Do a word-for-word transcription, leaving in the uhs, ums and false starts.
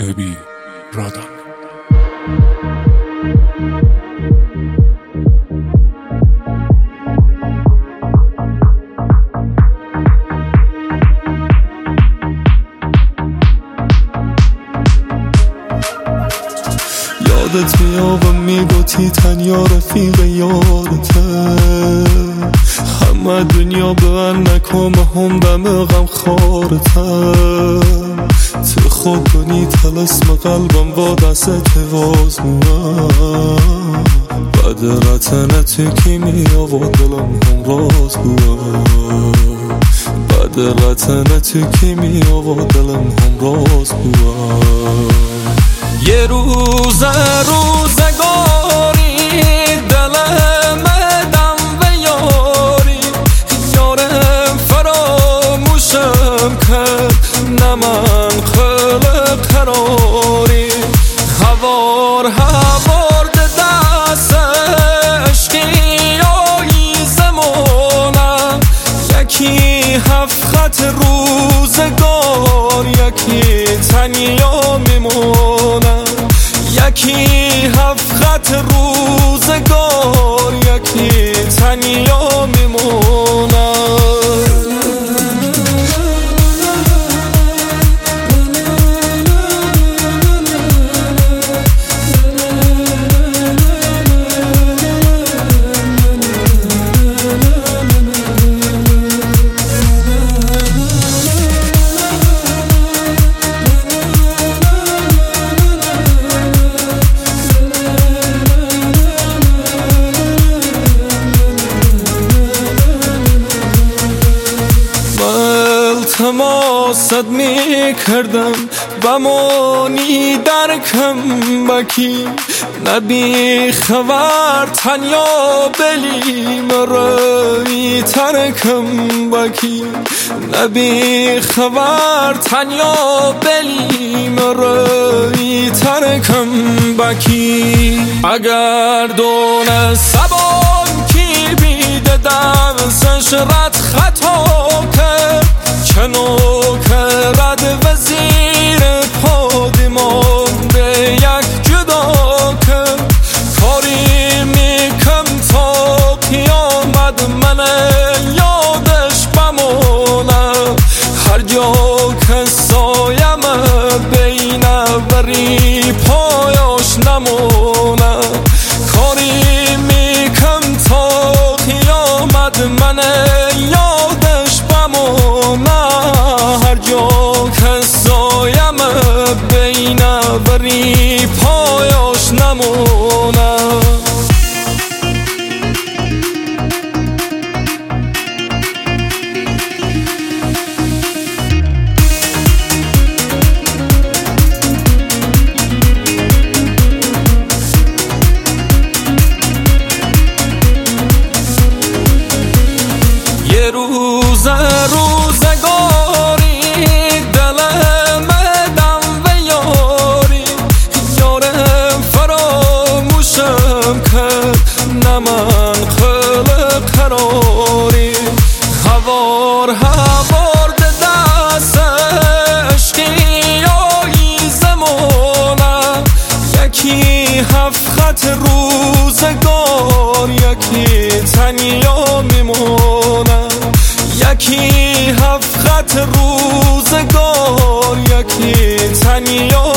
راهبی رادان. یادت میابم میگوتی تنیا رفیق یادته، همه دنیا به من نکام هم دم غم خارته. تو خود کنی تلسم قلبم با دست واز موه، بدرت نتو کی میاب و دلم هم راز بوه. بدرت نتو کی میاب و دلم هم راز بوه. یه روز روزگاری دلم دم و یاری، یارم فراموشم کرد نه من خلق قراری. هوار هوار دست عشقی زمانم، یکی هفت خط روزگار یکی تنیا میمونم. یکی هفت خط روزگار یکی تنیا میمونم. تماست می کردم بمانی در کمبکی، نبی خبر تنیا بلی مرایی ترکم بکی. نبی خبر تنیا بلی مرایی ترکم بکی. اگر دون سبان کی بیده دمسش رد خطا کرد، چنو کرد وزیر پادیمان به یک جدا کرد. کاری میکم تا قیامت من یادش بمونه، هر جا که سایم بین بری پایاش نمونه. کاری میکم تا قیامت من یادش بمونه، هر جا که سایم بین بری پایاش نمونه. یه روز روزگاری دلم دم و یاری، یارم فراموشم کرد نه من خلق قراری. هوار هوار دست عشقی زمانم، یکی هفت خط روزگار یکی تنیا میمونم. یکی هفت خط روزگار یکی تنیا